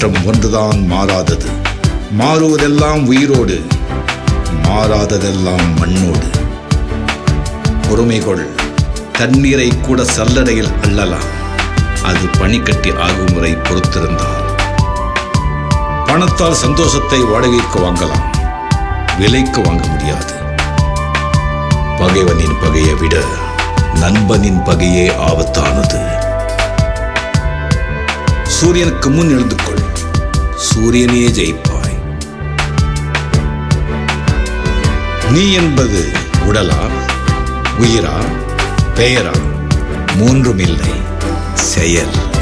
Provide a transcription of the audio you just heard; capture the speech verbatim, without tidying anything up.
மாற்றம் ஒன்றுதான் மாறாதது. மாறுவதெல்லாம் உயிரோடு, மாறாததெல்லாம் மண்ணோடு. பொறுமைகொள், தண்ணீரை கூட சல்லடையில் அள்ளலாம். அது பனிக்கட்டி ஆகும் முறை பொறுத்திருந்தால். பணத்தால் சந்தோஷத்தை வாடகைக்கு வாங்கலாம், விலைக்கு வாங்க முடியாது. பகைவனின் பகையை விட நண்பனின் பகையே ஆபத்தானது. சூரியனுக்கு முன் எழுந்து கொள், சூரியனே ஜெயிப்பாய். நீ என்பது உடலா, உயிரா, பெயரா? மூன்றும் இல்லை, செயல்.